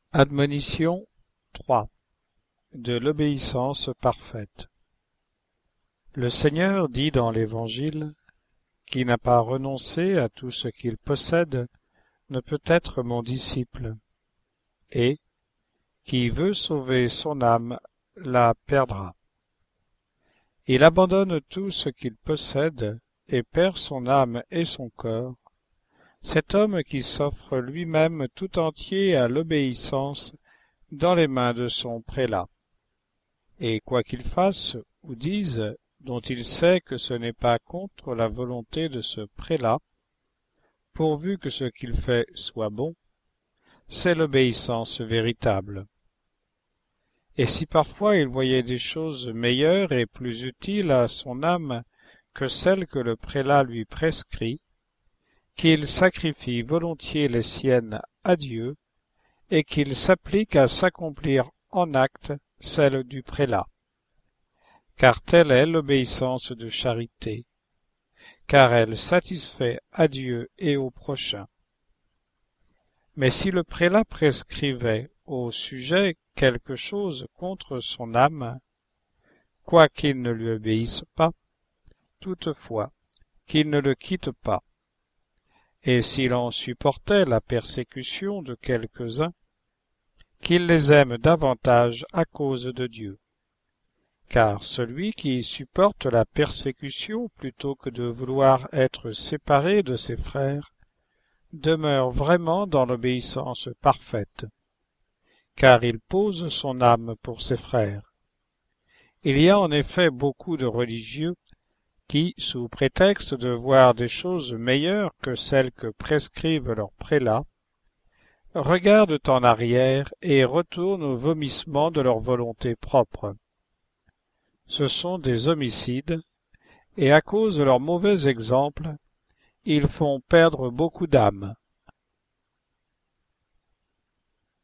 Admonition 3. De l'obéissance parfaite. Le Seigneur dit dans l'Évangile: Qui n'a pas renoncé à tout ce qu'il possède ne peut être mon disciple, et qui veut sauver son âme la perdra. Il abandonne tout ce qu'il possède et perd son âme et son corps. Cet homme qui s'offre lui-même tout entier à l'obéissance dans les mains de son prélat. Et quoi qu'il fasse ou dise, dont il sait que ce n'est pas contre la volonté de ce prélat, pourvu que ce qu'il fait soit bon, c'est l'obéissance véritable. Et si parfois il voyait des choses meilleures et plus utiles à son âme que celles que le prélat lui prescrit, qu'il sacrifie volontiers les siennes à Dieu, et qu'il s'applique à s'accomplir en acte celle du prélat. Car telle est l'obéissance de charité, car elle satisfait à Dieu et au prochain. Mais si le prélat prescrivait au sujet quelque chose contre son âme, quoiqu'il ne lui obéisse pas, toutefois qu'il ne le quitte pas. Et s'il en supportait la persécution de quelques-uns, qu'il les aime davantage à cause de Dieu. Car celui qui supporte la persécution plutôt que de vouloir être séparé de ses frères, demeure vraiment dans l'obéissance parfaite, car il pose son âme pour ses frères. Il y a en effet beaucoup de religieux qui, sous prétexte de voir des choses meilleures que celles que prescrivent leurs prélats, regardent en arrière et retournent au vomissement de leur volonté propre. Ce sont des homicides, et à cause de leur mauvais exemple, ils font perdre beaucoup d'âmes.